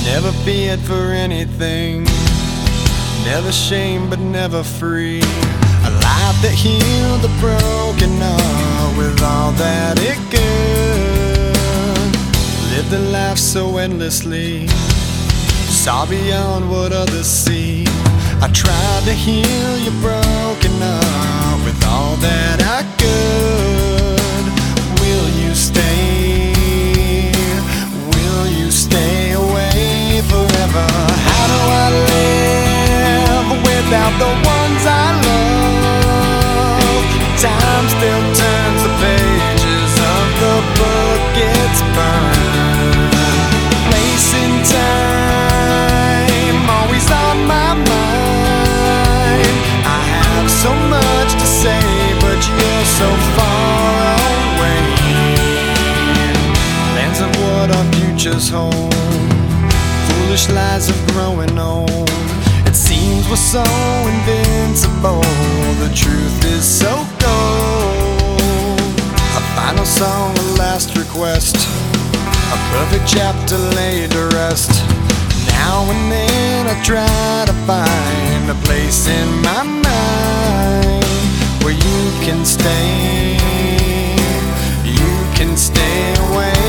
Never feared for anything, never shame but never free. A life that healed the broken heart with all that it could. Lived a life so endlessly, saw beyond what others see. I tried to heal your broken heart with all that I could. Will you stay? Will you stay away forever? How do I live without the ones I love? Time still turns the pages of the book it's burned. Place in time, always on my mind. I have so much to say, but you're so far away. Plans of what our futures hold, foolish lies of growing old. It seems we're so invincible, the truth is so cold. A final song, a last request, a perfect chapter laid to rest. Now and then I try to find a place in my mind where you can stay away.